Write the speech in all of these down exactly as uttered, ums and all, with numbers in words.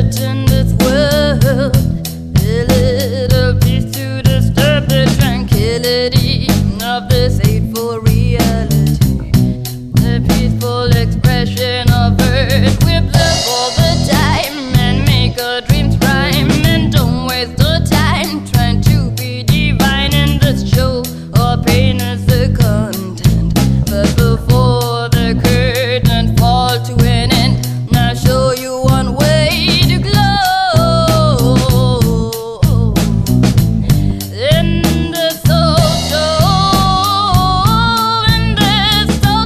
spirit in this world. A little piece to disturb the tranquility of this hateful reality. The peaceful expression of earth. We love all the time and make our dreams rhyme. And don't waste our time trying to be divine in this show. Or pain is the content. But before the curtain fall to an end, I'll show you one way to glow. In the soul show, in the soul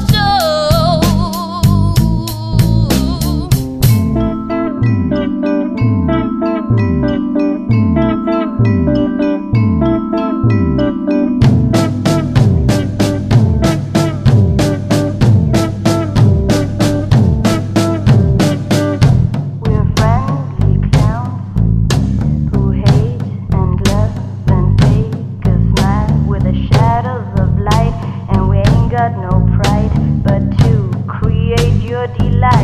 We're friendly clowns who hate and love and fake a smile with the shadows of light, and we ain't got no pride but to create your delight.